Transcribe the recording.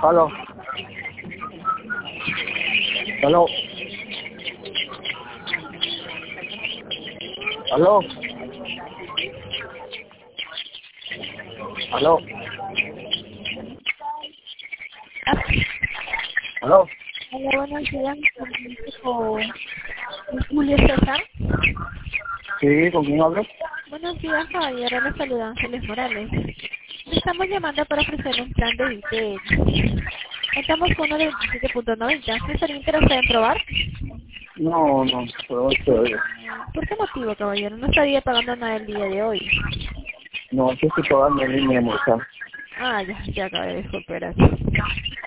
Aló. Aló. Aló. Aló. Aló. Hola, buenos días. Con Julio César. Sí, ¿con quién hablo? Buenos días, caballero. Les saluda Ángeles Morales. Le estamos llamando para ofrecer un plan de VTX. Estamos con uno de 27.90. ¿Sí estaría interesado en probar? No, pero estoy. ¿Por qué motivo, caballero? No estaría pagando nada el día de hoy. No, es que estoy pagando en línea, amor. Ya acabé de disculpar.